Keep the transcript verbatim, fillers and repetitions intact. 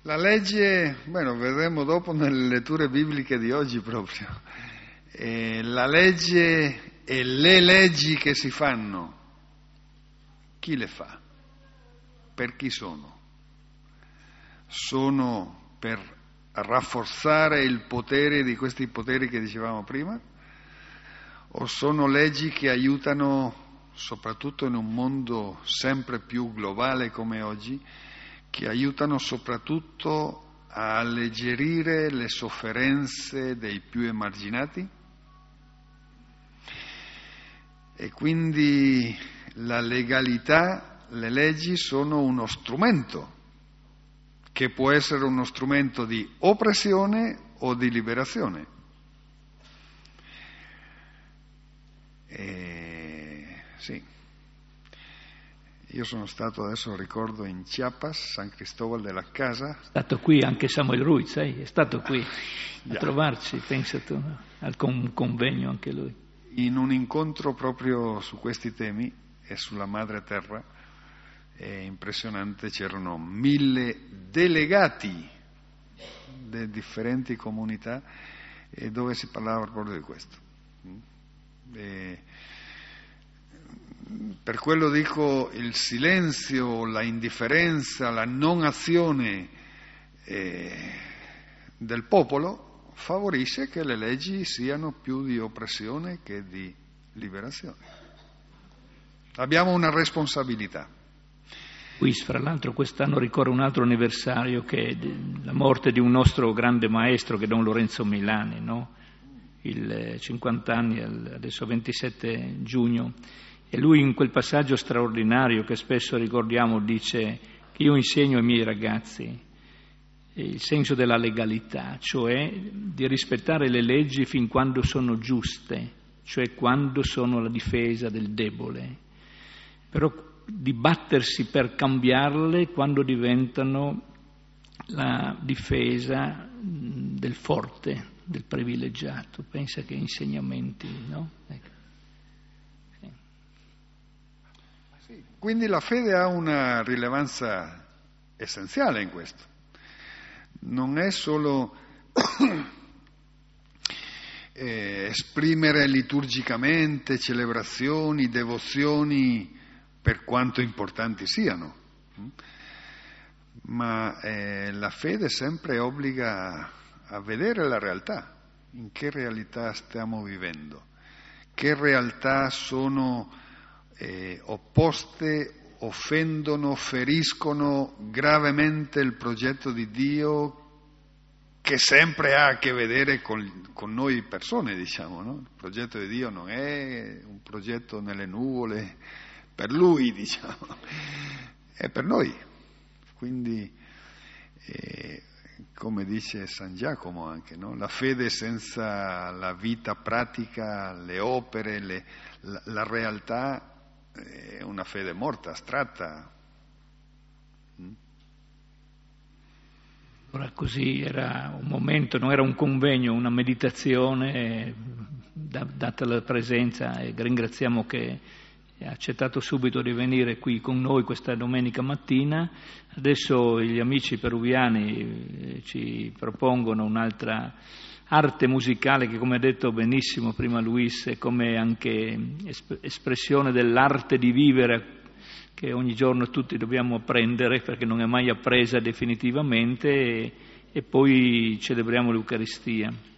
La legge, bueno, vedremo dopo nelle letture bibliche di oggi proprio, eh, la legge e le leggi che si fanno, chi le fa? Per chi sono? Sono per rafforzare il potere di questi poteri che dicevamo prima? O sono leggi che aiutano, soprattutto in un mondo sempre più globale come oggi, che aiutano soprattutto a alleggerire le sofferenze dei più emarginati? E quindi la legalità, le leggi sono uno strumento, che può essere uno strumento di oppressione o di liberazione. E, sì. Io sono stato, adesso ricordo, in Chiapas, San Cristóbal de las Casas. È stato qui anche Samuel Ruiz, eh? È stato qui a yeah. trovarci, pensa tu, no? Al con- convegno anche lui. In un incontro proprio su questi temi e sulla madre terra, è impressionante, c'erano mille delegati di differenti comunità e dove si parlava proprio di questo. E, per quello dico, il silenzio, la indifferenza, la non azione eh, del popolo favorisce che le leggi siano più di oppressione che di liberazione. Abbiamo una responsabilità. Qui, fra l'altro, quest'anno ricorre un altro anniversario, che è la morte di un nostro grande maestro, che è Don Lorenzo Milani, no? Il cinquanta anni, adesso ventisette giugno. E lui, in quel passaggio straordinario che spesso ricordiamo, dice che io insegno ai miei ragazzi il senso della legalità, cioè di rispettare le leggi fin quando sono giuste, cioè quando sono la difesa del debole, però di battersi per cambiarle quando diventano la difesa del forte, del privilegiato. Pensa che insegnamenti, no? Ecco. Quindi la fede ha una rilevanza essenziale in questo. Non è solo eh, esprimere liturgicamente celebrazioni, devozioni, per quanto importanti siano, ma eh, la fede sempre obbliga a vedere la realtà, in che realtà stiamo vivendo, che realtà sono Eh, opposte, offendono, feriscono gravemente il progetto di Dio, che sempre ha a che vedere con, con noi persone, diciamo, no? Il progetto di Dio non è un progetto nelle nuvole per Lui, diciamo, è per noi. Quindi, eh, come dice San Giacomo anche, no? La fede senza la vita pratica, le opere, le, la, la realtà, è una fede morta, astratta. Ora così era un momento, non era un convegno, una meditazione, data la presenza, e ringraziamo che ha accettato subito di venire qui con noi questa domenica mattina. Adesso gli amici peruviani ci propongono un'altra arte musicale che, come ha detto benissimo prima Luis, è come anche espressione dell'arte di vivere che ogni giorno tutti dobbiamo apprendere, perché non è mai appresa definitivamente, e, e poi celebriamo l'Eucaristia.